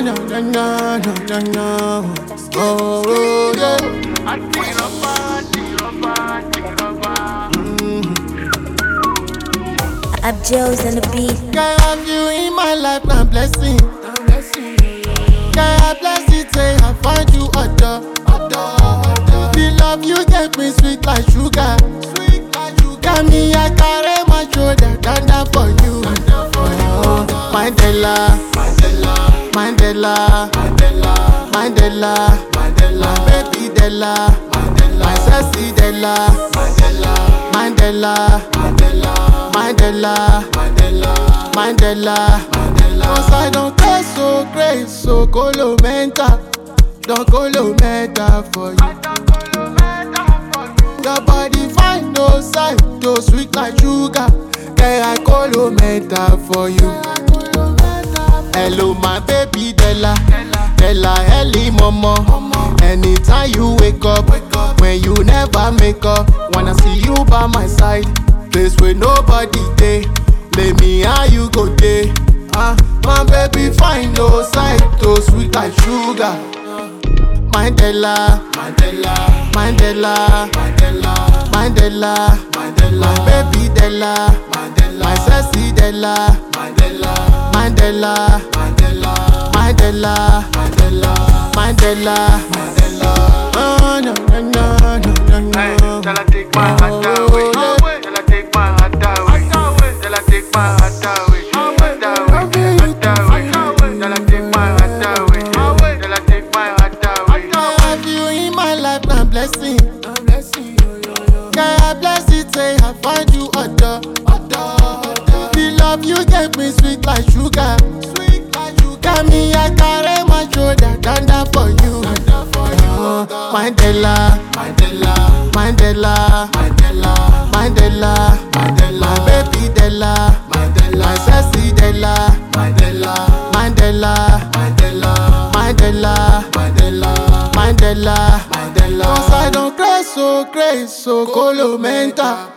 no, no, no, no, no. Oh, yeah. Abjo's on the beat. Can't have you in my life, my blessing. Can't have blessed it, say I find you other. The love you take me sweet like sugar. Got me, I carry my shoulder, down for you. Mandela, Mandela, Mandela, my baby Della, my sassy Della, Mandela, Mandela. Cause I don't care so great, so colo mental. Don't colo mental for you. Your body fine, no side, so sweet like sugar. Yeah, I colo mental for you. Hello, my baby Della, Della, Ellie, mama. Anytime you wake up, when you never make up, wanna see you by my side. Place where nobody day, let me how you go day. My baby fine, no side, so sweet like sugar. Mandela, Mandela, Mandela, Mandela, my baby Della, my sassy Della, Mandela, Mandela. Oh no no no no no. Tell her take my heart away. Tell her take my heart away. Tell her take my heart away. Tell her take my heart away. Tell her take my heart away. Have you in my life, my blessing. Can I bless it, say I find you other. The love you take me sweet like sugar. Got me, I carry my shoulder, down for you. Mandela, Mandela, Mandela, Mandela, my baby Della, my sassy Della, Mandela, Mandela. Cause I don't cry so colo mental.